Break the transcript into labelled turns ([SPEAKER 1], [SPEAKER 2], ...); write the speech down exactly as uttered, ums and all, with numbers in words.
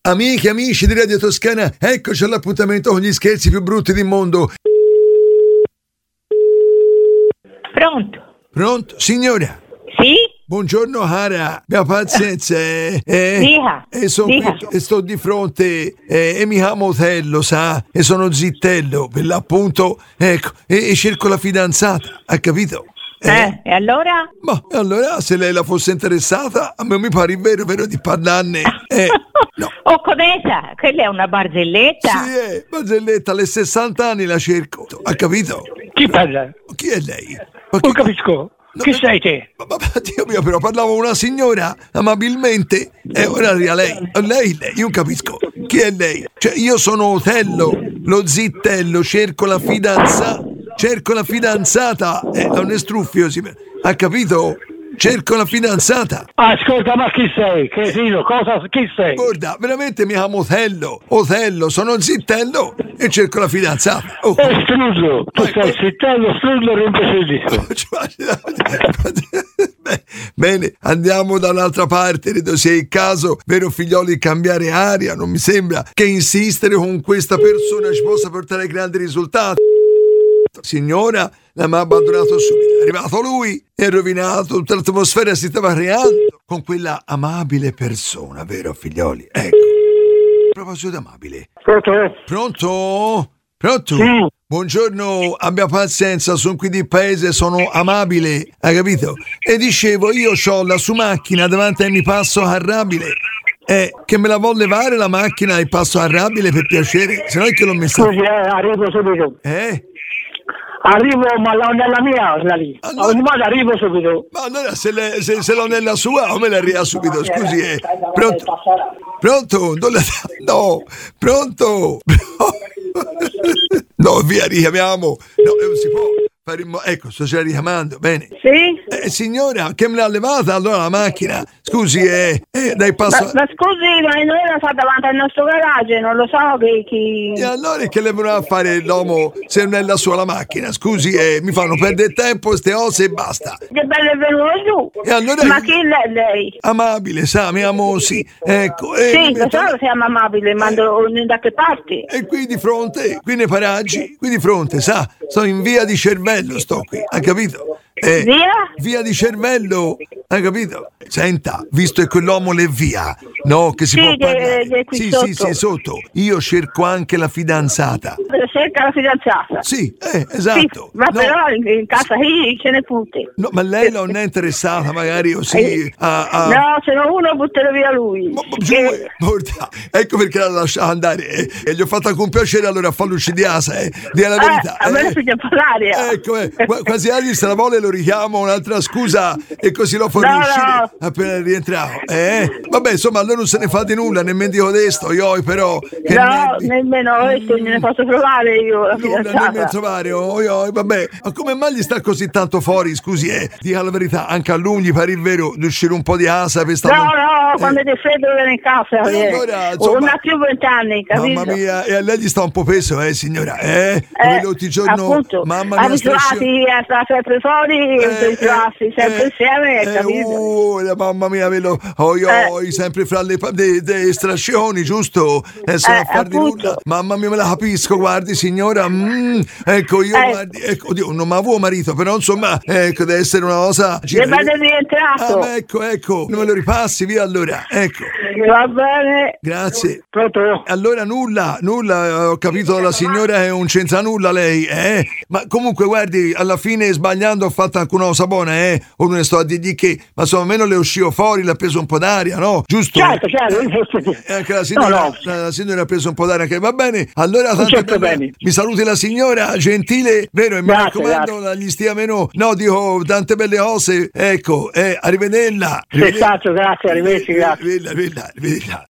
[SPEAKER 1] Amiche, amici di Radio Toscana, eccoci all'appuntamento con gli scherzi più brutti del mondo.
[SPEAKER 2] Pronto?
[SPEAKER 1] Pronto? Signora?
[SPEAKER 2] Sì?
[SPEAKER 1] Buongiorno cara, abbia pazienza, eh, eh,
[SPEAKER 2] Dica,
[SPEAKER 1] e, son
[SPEAKER 2] dica.
[SPEAKER 1] qui, e sto di fronte eh, e mi chiamo Tello, sa, e sono Zittello, per l'appunto, ecco, e, e cerco la fidanzata, ha capito?
[SPEAKER 2] Eh, e allora?
[SPEAKER 1] Ma allora se lei la fosse interessata, a me mi pare vero, vero di parlarne. Eh, no.
[SPEAKER 2] Oh, Conesa, quella è una barzelletta.
[SPEAKER 1] Sì, eh, barzelletta, alle sessanta anni la cerco, ha capito?
[SPEAKER 3] Chi parla?
[SPEAKER 1] Chi è lei? Ma
[SPEAKER 3] Non capisco.
[SPEAKER 1] No,
[SPEAKER 3] Chi
[SPEAKER 1] ma-
[SPEAKER 3] sei te?
[SPEAKER 1] Ma, ma, ma, Dio mio, però parlavo con una signora amabilmente e ora arriva lei. Lei, lei, io capisco. Chi è lei? Cioè, io sono Otello, lo Zittello, cerco la fidanzata. Cerco la fidanzata. Eh, è un estruffio, si... ha capito? Cerco la fidanzata.
[SPEAKER 3] Ascolta, ma chi sei? Cretino, cosa? Chi sei?
[SPEAKER 1] Guarda, veramente mi chiamo Otello. Otello, sono Zittello e cerco la fidanzata. Oh.
[SPEAKER 3] Eh, Strullo, tu
[SPEAKER 1] Ecco.
[SPEAKER 3] sei Zittello, Strullo e imbecillissimo.
[SPEAKER 1] Beh, bene, andiamo dall'altra parte. Credo sia il caso, vero figlioli, cambiare aria. Non mi sembra che insistere con questa persona ci possa portare grandi risultati. Signora, la mi ha abbandonato subito. È arrivato lui e ha rovinato tutta l'atmosfera che si stava creando con quella amabile persona, vero figlioli? Ecco, a proposito di amabile.
[SPEAKER 3] Pronto?
[SPEAKER 1] Pronto? Pronto?
[SPEAKER 3] Sì.
[SPEAKER 1] Buongiorno, abbia pazienza, sono qui di paese, sono amabile, hai capito? E dicevo, io ho la sua macchina davanti e mi passo arrabile. Eh, che me la vuol levare la macchina e passo arrabile per piacere? Se no è che l'ho messa...
[SPEAKER 3] Scusi, eh, arrivo subito.
[SPEAKER 1] Eh?
[SPEAKER 3] Arrivo, ma la- nella mia, quella lì.
[SPEAKER 1] Allora-
[SPEAKER 3] Ogni modo arrivo subito.
[SPEAKER 1] Ma allora se, le, se, se non è la sua, o me la ria subito, scusi, eh. Pronto? Pronto? Non la- No, pronto? No, via, richiamiamo. No, non si può fare in mo- Ecco, sto già richiamando, bene.
[SPEAKER 2] Sì?
[SPEAKER 1] Eh, signora, che me l'ha levata allora la macchina? Scusi, eh, eh dai passo...
[SPEAKER 2] Ma, ma scusi, ma noi la fa davanti al nostro garage, non lo so che chi...
[SPEAKER 1] E allora che le vorrà fare l'uomo se non è la sua la macchina? Scusi, eh, mi fanno perdere tempo ste cose e basta.
[SPEAKER 2] Che bello è venuto giù.
[SPEAKER 1] E allora-
[SPEAKER 2] Ma chi è lei?
[SPEAKER 1] Amabile, sa, mi amo, sì. Ecco, e,
[SPEAKER 2] Sì,
[SPEAKER 1] mi
[SPEAKER 2] lo
[SPEAKER 1] metto-
[SPEAKER 2] so che siamo amabili, ma do- da che parti?
[SPEAKER 1] e qui di fronte, qui nei paraggi, qui di fronte, sa, sto in via di Cervello, sto qui, ha capito? Eh,
[SPEAKER 2] Via?
[SPEAKER 1] Via di Cervello, hai capito? Senta, visto che quell'uomo l'è via, no, che si
[SPEAKER 2] Sì,
[SPEAKER 1] può
[SPEAKER 2] che-
[SPEAKER 1] parlare.
[SPEAKER 2] che è qui
[SPEAKER 1] sì,
[SPEAKER 2] sotto.
[SPEAKER 1] sì, sì, sotto. Io cerco anche la fidanzata.
[SPEAKER 2] Cerca la fidanzata.
[SPEAKER 1] Sì, eh,
[SPEAKER 2] Sì,
[SPEAKER 1] esatto.
[SPEAKER 2] ma
[SPEAKER 1] No,
[SPEAKER 2] però in, in casa qui ce ne putte.
[SPEAKER 1] no, ma lei non è interessata magari così a... a...
[SPEAKER 2] No, se no uno buttare via lui.
[SPEAKER 1] Ma- ma giù,
[SPEAKER 2] Che-
[SPEAKER 1] eh, guarda, ecco perché la lasciava andare eh, e gli ho fatto alcun piacere allora a farlo uccidiasa, eh. Dì la verità.
[SPEAKER 2] Eh, a me
[SPEAKER 1] eh.
[SPEAKER 2] ne figlia parlare.
[SPEAKER 1] Ecco, eh, qua- quasi agli se la vuole lo richiamo un'altra scusa e così lo fa
[SPEAKER 2] No,
[SPEAKER 1] riuscire
[SPEAKER 2] no.
[SPEAKER 1] appena è rientrato. Eh? Vabbè, insomma, allora non se ne fa di nulla, nemmeno dico desto, io però... Che
[SPEAKER 2] No,
[SPEAKER 1] nervi.
[SPEAKER 2] nemmeno questo ne posso provare io la
[SPEAKER 1] Nulla, nemmeno
[SPEAKER 2] fidanzata.
[SPEAKER 1] trovare, oi, oi, vabbè, ma come mai gli sta così tanto fuori, scusi, eh? Dica la verità, anche a lui gli pare il vero di uscire un po' di asa per stare...
[SPEAKER 2] No, no,
[SPEAKER 1] Eh.
[SPEAKER 2] quando è freddo viene in casa.
[SPEAKER 1] E
[SPEAKER 2] eh.
[SPEAKER 1] allora, insomma-
[SPEAKER 2] non ha più vent'anni, capito?
[SPEAKER 1] Mamma mia, e a lei gli sta un po' peso, eh, signora, eh?
[SPEAKER 2] Eh,
[SPEAKER 1] Come tutti i giorni,
[SPEAKER 2] appunto,
[SPEAKER 1] mamma mia,
[SPEAKER 2] abituati a stare sempre fuori, abituati sempre insieme,
[SPEAKER 1] eh,
[SPEAKER 2] capito?
[SPEAKER 1] uh, la mamma mia, ve lo, oi, oi, sempre fra le pa- de, de strascioni, giusto? E se
[SPEAKER 2] Eh,
[SPEAKER 1] a far di
[SPEAKER 2] appunto.
[SPEAKER 1] nulla. Mamma mia, me la capisco, guardi, signora, mm, ecco, io,
[SPEAKER 2] Eh.
[SPEAKER 1] guardi, ecco, oddio, non mi avevo marito, però, insomma, ecco, deve essere una cosa...
[SPEAKER 2] Deve essere rientrato.
[SPEAKER 1] Ah, ma ecco, ecco, non me lo ripassi, via, allora, ecco,
[SPEAKER 2] Va bene.
[SPEAKER 1] grazie.
[SPEAKER 3] Pronto?
[SPEAKER 1] Allora nulla, nulla, eh, ho capito, la signora è un senza nulla lei, eh? Ma comunque guardi, alla fine sbagliando ho fatto anche una cosa buona, eh? O non ne sto a dirgli che, ma insomma almeno le uscivo fuori, l'ha preso un po' d'aria, no? Giusto?
[SPEAKER 3] Certo, certo.
[SPEAKER 1] E anche la signora,
[SPEAKER 3] No, no.
[SPEAKER 1] La, la signora ha preso un po' d'aria, che va bene. Allora tante
[SPEAKER 3] Certo,
[SPEAKER 1] belle-
[SPEAKER 3] bene.
[SPEAKER 1] mi saluti la signora, gentile, vero? E mi
[SPEAKER 3] Grazie,
[SPEAKER 1] raccomando, gli stia meno, no, dico tante belle cose, ecco, eh, arrivederla.
[SPEAKER 3] Senz'altro, grazie, arrivederci, grazie.
[SPEAKER 1] Arrivederla, arrivederla, arrivederla.